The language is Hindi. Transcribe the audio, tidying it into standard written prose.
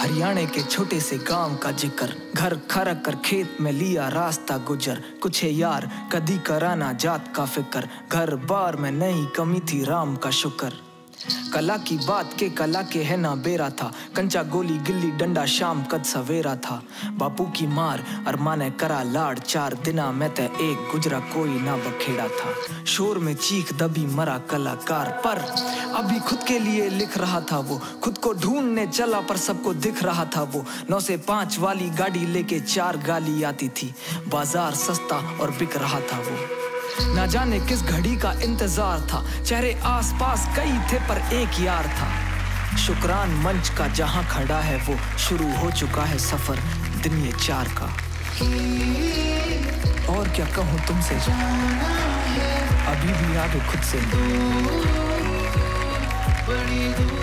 हरियाणा के छोटे से गांव का जिक्र, घर खरा कर खेत में लिया रास्ता गुजर। कुछ है यार कदी कराना जात का फिक्र, घर बार में नहीं कमी थी राम का शुक्र। कला की बात के कला के है ना बेरा था, कंचा गोली गिल्ली डंडा शाम कद सवेरा था। बापू की मार अरमाने करा लाड़, 4 दिना में ते एक गुजरा कोई ना बखेड़ा था। शोर में चीख दबी मरा कलाकार, पर अभी खुद के लिए लिख रहा था वो। खुद को ढूंढने चला पर सबको दिख रहा था वो। 9 से 5 वाली गाड़ी लेके 4 गाली आती थी, बाजार सस्ता और बिक रहा था वो। ना जाने किस घड़ी का इंतजार था, चेहरे आसपास कई थे पर एक यार था। शुक्रान मंच का जहां खड़ा है वो, शुरू हो चुका है सफर दिन ये 4 का। और क्या कहूँ तुमसे, अभी भी आगे खुद से।